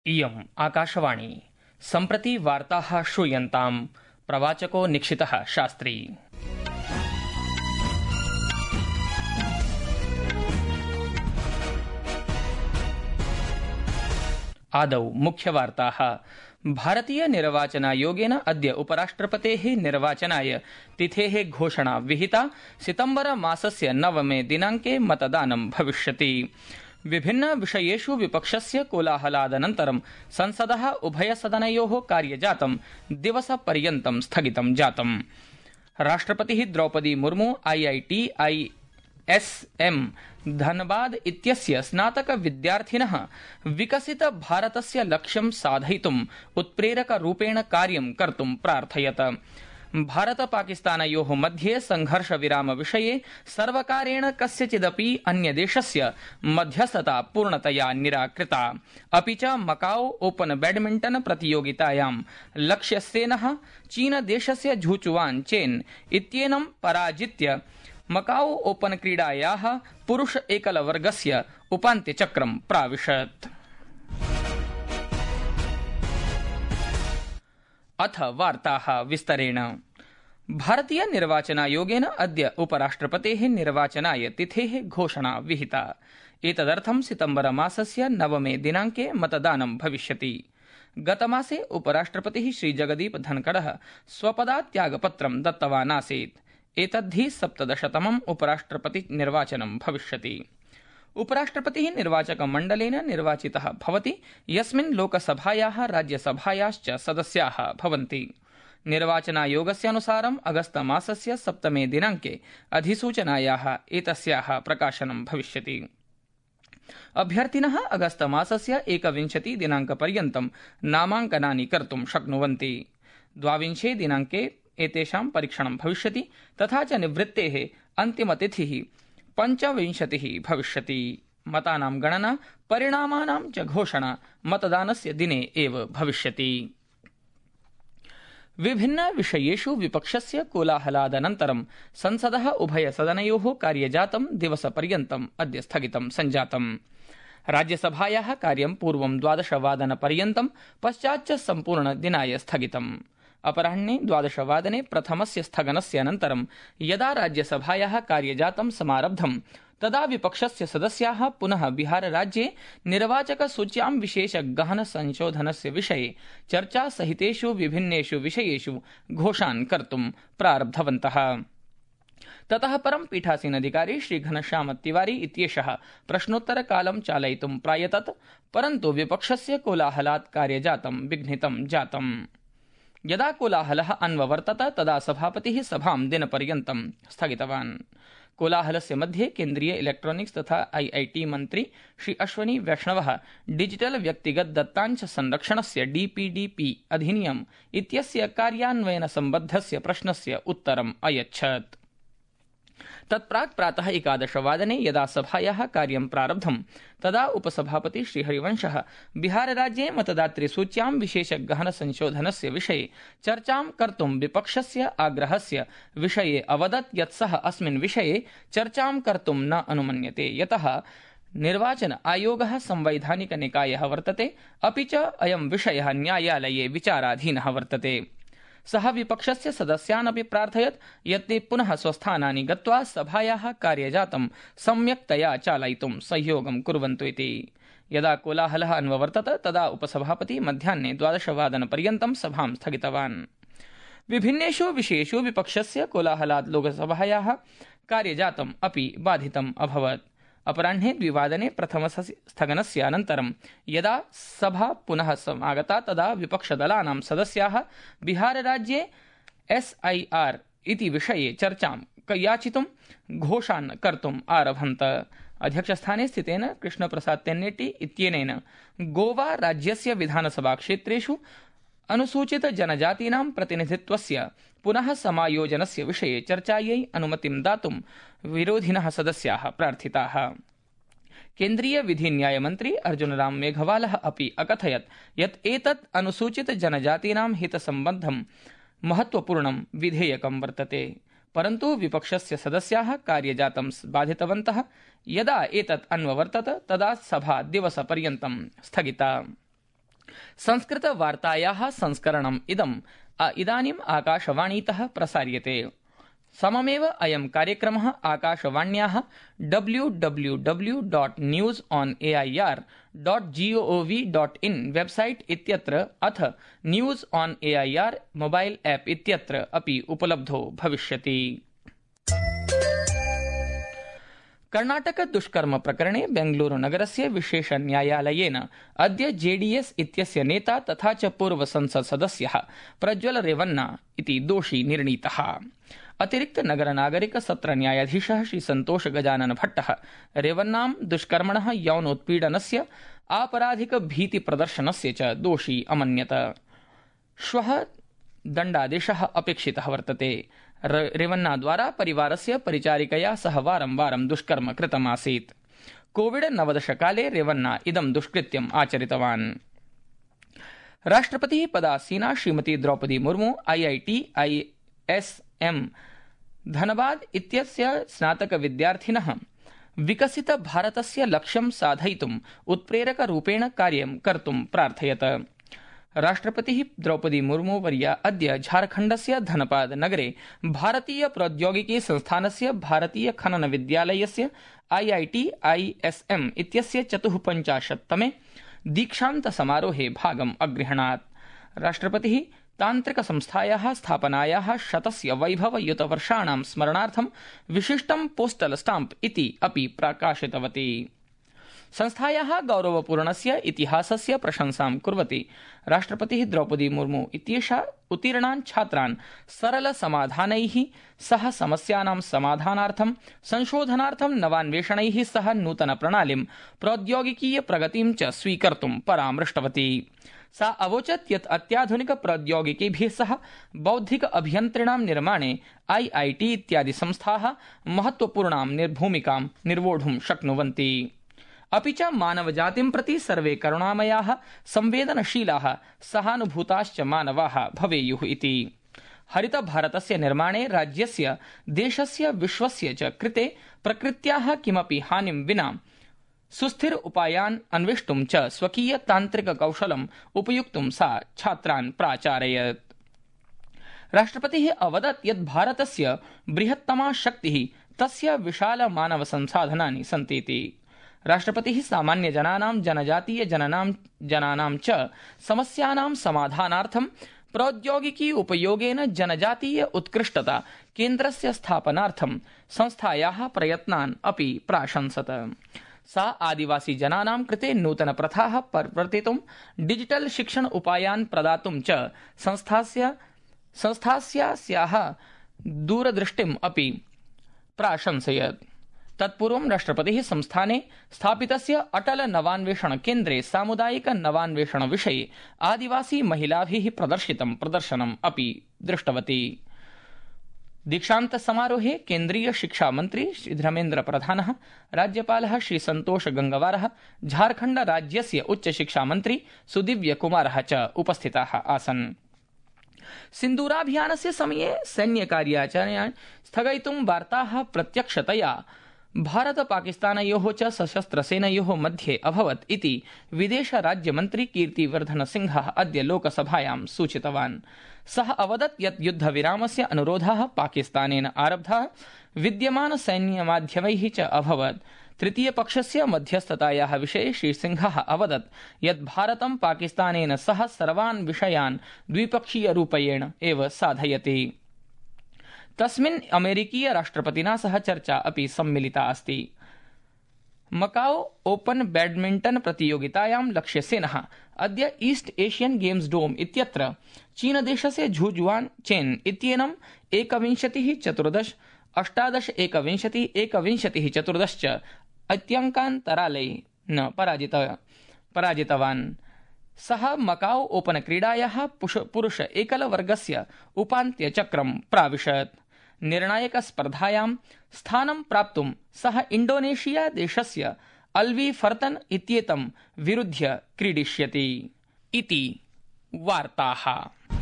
इयम् आकाशवाणी। सम्प्रति वार्ताः श्रूयन्ताम्। प्रवाचको निक्षितः शास्त्री। आदौ मुख्यवार्ताः। भारतीय निर्वाचनायोगेन अद्य उपराष्ट्रपतेः निर्वाचनाय तिथेः घोषणा विहिता। सितम्बर मासस्य 9 दिनाङ्के मतदानं भविष्यति। विभिन्न विषयेषु विपक्षस्य कोलाहलादनन्तरं संसदः उभयसदनयोः कार्यजातं दिवसपर्यन्तं स्थगितं जातम्। राष्ट्रपतिः द्रौपदी मुर्मू IIT-ISM धनबाद इत्यस्य स्नातक विद्यार्थिनः विकसित भारतस्य लक्ष्यं साधयितुम् उत्प्रेरकरूपेण कार्यं कर्तुं प्रार्थयत। भारत पाकिस्तानयोः मध्ये संघर्ष विराम विषये सर्वकारेण कस्यचिदपि अन्यदेशस्य मध्यस्थता पूर्णतया निराकृता। अपि च मकाओ ओपन बैडमिण्टन प्रतियोगितायां लक्ष्यसेनः चीनदेशस्य झूचुआन चेन इत्येनं पराजित्य मकाओ ओपन क्रीडायाः पुरुष एकलवर्गस्य उपान्त्यचक्रं प्राविशत्। अथ वार्ताः विस्तरेण। भारतीय निर्वाचनायोगेन अद्य उपराष्ट्रपतेः निर्वाचनाय तिथेः घोषणा विहिता। एतदर्थं सितम्बर मासस्य 9 दिनाङ्के मतदानं भविष्यति। गतमासे उपराष्ट्रपतिः श्रीजगदीप धनखडः स्वपदात् त्यागपत्रं दत्तवान् आसीत्। एतद्धि 17तमम् उपराष्ट्रपतिनिर्वाचनं भविष्यति। उपराष्ट्रपतिः निर्वाचकमण्डलेन निर्वाचितः भवति, यस्मिन् लोकसभायाः राज्यसभायाश्च सदस्याः भवन्ति। निर्वाचनायोगस्य अनुसारम् अगस्त मासस्य 7 दिनाङ्के अधिसूचनायाः एतस्याः प्रकाशनं भविष्यति। अभ्यर्थिनः अगस्त मासस्य 21 दिनाङ्कपर्यन्तं नामाङ्कनानि कर्तुं शक्नुवन्ति। 22 दिनाङ्के एतेषां परीक्षणं भविष्यति, तथा च निवृत्तेः अन्तिमतिथिः 25 भविष्यति। मतानां गणना परिणामानां च घोषणा मतदानस्य दिने एव भविष्यति। विभिन्न विषयेषु विपक्षस्य कोलाहलादनन्तरं संसदः उभयसदनयोः कार्यजातं दिवसपर्यन्तम् अद्य स्थगितं सञ्जातम्। राज्यसभायाः कार्यं पूर्वं 12 वादनपर्यन्तं, पश्चाच्च सम्पूर्णदिनाय स्थगितम्। अपराह्ने 12 वादने प्रथमस्य स्थगनस्य अनन्तरं यदा राज्यसभायाः कार्यजातं समारब्धं, तदा विपक्षस्य सदस्याः पुनः बिहारराज्ये निर्वाचकसूच्यां विशेषगहनसंशोधनस्य विषये चर्चासहितेषु विभिन्नेषु विषयेषु घोषणान् कर्तुं प्रारब्धवन्तः। ततः परं पीठासीनाधिकारी श्रीघनश्याम तिवारी इत्येषः प्रश्नोत्तरकालं चालयितुं प्रायतत, परन्तु विपक्षस्य कोलाहलात् कार्यजातं विघ्नितं जातम्। यदा कोलाहलः अन्ववर्तत, तदा सभापतिः सभां दिनपर्यन्तं स्थगितवान्। कोलाहलस्य मध्ये केन्द्रीय इलेक्ट्रॉनिक्स तथा IIT मन्त्री श्री अश्वनी वैष्णवः डिजिटल व्यक्तिगत दत्तांश संरक्षणस्य DPDP अधिनियम इत्यस्य कार्यान्वयन सम्बद्धस्य प्रश्नस्य उत्तरम् अयच्छत्। तत्प्राक् प्रातः 11 वादने यदा सभायाः कार्यं प्रारब्धं, तदा उपसभापति श्रीहरिवंशः बिहारराज्ये मतदातृसूच्यां विशेषगहनसंशोधनस्य विषये चर्चां कर्तुं विपक्षस्य आग्रहस्य विषये अवदत् यत् सः अस्मिन् विषये चर्चां कर्तुं न अनुमन्यते, यतः निर्वाचन आयोगः संवैधानिकनिकायः वर्तते, अपि च अयं विषयः न्यायालये विचाराधीनः वर्तते। सः विपक्षस्य सदस्यान् अपि प्रार्थयत् यत् ते पुनः स्वस्थानानि गत्वा सभायाः कार्यजातं सम्यक्तया चालयितुं सहयोगं कुर्वन्तु इति। यदा कोलाहलः अन्ववर्तत, तदा उपसभापति मध्याह्ने 12 वादनपर्यन्तं सभां स्थगितवान्। विभिन्नेषु विषयेषु विपक्षस्य कोलाहलात् लोकसभायाः कार्यजातम् अपि बाधितम् अभवत्। अपराह्ने 2 वादने प्रथमस्य स्थगनस्य अनन्तरं यदा सभा पुनः समागता, तदा विपक्षदलानां सदस्याः बिहारराज्ये SIR इति विषये चर्चां याचितुं घोषणान् कर्तुम् आरभन्त। अध्यक्षस्थाने स्थितेन कृष्णप्रसाद तेन्नेटी इत्यनेन गोवा राज्यस्य विधानसभा क्षेत्रेषु अनुसूचित जनजातीनां प्रतिनिधित्वस्य पुनः समायोजनस्य विषये चर्चायै अनुमतिं दातुं विरोधिनः सदस्याः प्रार्थिताः। केन्द्रीय विधि न्यायमन्त्री अर्जुनराम मेघवालः अपि अकथयत् यत् एतत् अनुसूचित जनजातीनां हितसम्बद्धं महत्वपूर्णं विधेयकं वर्तते, परन्तु विपक्षस्य सदस्याः कार्यजातं बाधितवन्तः। यदा एतत् अन्ववर्तत, तदा सभा दिवसपर्यन्तं स्थगिता। संस्कृतवार्तायाः संस्करणम् इदानीम् आकाशवाणीतः प्रसार्यते। सममेव अयं कार्यक्रमः आकाशवाण्याः www.newsonair.gov.in वेबसाइट इत्यत्र अथ news on AIR mobile app इत्यत्र अपि उपलब्धो भविष्यति। कर्णाटक दुष्कर्म प्रकरणे बेंगलुरुनगरस्य विशेष न्यायालयेन अद्य जेडीएस इत्यस्य नेता तथा च पूर्व संसद सदस्यः प्रज्वल रेवन्ना इति दोषी निर्णीतः। अतिरिक्त नगर नागरिक सत्र न्यायाधीशः श्री संतोष गजानन भट्टः रेवन्नां दुष्कर्मणः यौनोत्पीडनस्य आपराधिक भीति प्रदर्शनस्य च दोषी अमन्यत। श्वः दण्डादेशः अपेक्षितः वर्तते। रेवन्ना द्वारा परिवारस्य परिचारिकया सह वारं दुष्कर्म कृतमासीत्। कोविड-19 काले रेवन्ना इदं दुष्कृत्यम् आचरितवान्। राष्ट्रपतिः पदासीना श्रीमती द्रौपदी मुर्मू IIT-ISM धनबाद इत्यस्य स्नातक विद्यार्थिनः विकसित भारतस्य लक्ष्यं साधयितुम् उत्प्रेरकरूपेण कार्यं कर्तुं प्रार्थयत। राष्ट्रपतिः द्रौपदी मुर्मू वर्या अद्य झारखण्डस्य धनबाद नगरे भारतीय प्रौद्योगिकी संस्थानस्य भारतीय खनन विद्यालयस्य IIT-ISM इत्यस्य 54तमे दीक्षान्त समारोहे भागम् अगृह्णात्। राष्ट्रपतिः तान्त्रिक संस्थायाः स्थापनायाः 100 वैभवयुतवर्षाणां स्मरणार्थं विशिष्टं पोस्टल स्टाम्प इति अपि प्रकाशितवती। संस्थायाः गौरवपूर्णस्य इतिहासस्य प्रशंसां कुर्वती राष्ट्रपतिः द्रौपदी मुर्मू इत्येषा उत्तीर्णान् छात्रान् सरल समाधानैः सह समस्यानां समाधानार्थं संशोधनार्थं नवान्वेषणैः सह नूतन प्रणालीं प्रौद्योगिकीय प्रगतिं च स्वीकर्तुं परामृष्टवती। सा अवोचत् यत् अत्याधुनिक प्रौद्योगिकीभिः सह बौद्धिक अभियन्त्रिणां निर्माणे IIT इत्यादि संस्थाः महत्वपूर्णां भूमिकां निर्वोढुं शक्नुवन्ति। अपि च मानवजातिं प्रति सर्वे करुणामयाः संवेदनशीलाः सहानुभूताश्च मानवाः भवेयुः इति। हरित भारतस्य निर्माणे राज्यस्य देशस्य विश्वस्य च कृते प्रकृत्याः किमपि हानिं विना सुस्थिर उपायान् अन्वेष्टुं च स्वकीय तान्त्रिक कौशलम् उपयुक्तुं सा छात्रान् प्राचारयत्। राष्ट्रपतिः अवदत् यत् भारतस्य बृहत्तमा शक्तिः तस्य विशाल मानव संसाधनानि सन्तीति। राष्ट्रपतिः सामान्यजनानां जनजातीय जनानां च समस्यानां समाधानार्थं प्रौद्योगिकी उपयोगेन जनजातीय उत्कृष्टता केन्द्रस्य स्थापनार्थं संस्थायाः प्रयत्नान् अपि प्राशंसत। सा आदिवासी जनानां कृते नूतन प्रथाः प्रवर्तितुं डिजिटल शिक्षण उपायान् प्रदातुं च संस्थास्याः दूरदृष्टिम् अपि प्राशंसयत्। तत्पूर्वं राष्ट्रपतिः संस्थाने स्थापितस्य अटल नवान्वेषण केन्द्रे सामुदायिक नवान्वेषण विषये आदिवासी महिलाभिः प्रदर्शितं प्रदर्शनम् अपि दृष्टवती। दीक्षान्त समारोहे केन्द्रीय शिक्षा मन्त्री श्री धर्मेन्द्र प्रधानः, राज्यपालः श्री संतोष गंगवारः, झारखण्ड राज्यस्य उच्च शिक्षा मन्त्री सुदिव्य कुमारः च उपस्थिताः आसन्। सिन्दूराभियानस्य समये सैन्यकार्याचरणानि स्थगयितुं वार्ताः प्रत्यक्षतया भारत पाकिस्तानयोः च सशस्त्रसेनयोः मध्ये अभवत् इति विदेश राज्यमन्त्री कीर्तिवर्धन सिंहः अद्य लोकसभायां सूचितवान्। सः अवदत् यत् युद्धविरामस्य अनुरोधः पाकिस्तानेन आरब्धः विद्यमान सैन्यमाध्यमैः च अभवत्। तृतीयपक्षस्य मध्यस्थतायाः विषये श्री सिंहः अवदत् यत् भारतं पाकिस्तानेन सह सर्वान् विषयान् द्विपक्षीयरूपेण एव साधयति। तस्मिन् अमेरिकीय राष्ट्रपतिना सह चर्चा अपि सम्मिलिता अस्ति। मकाओ ओपन बैडमिंटन प्रतियोगितायां लक्ष्यसेनः अद्य ईस्ट एशियन गेम्स डोम इत्यत्र चीनदेशस्य झुजुआन चेन इत्येनं 21-14, 18-21-21-14 अत्यङ्कान्तरालेन पराजितवान्। सः मकाओ ओपन क्रीडायाः पुरुष एकलवर्गस्य उपान्त्यचक्रं प्राविशत्। निर्णायक स्पर्धायां स्थानं प्राप्तुं सः इंडोनेशिया देशस्य अल्वी फर्तन इत्येतं विरुध्य क्रीडिष्यति इति वार्ताः।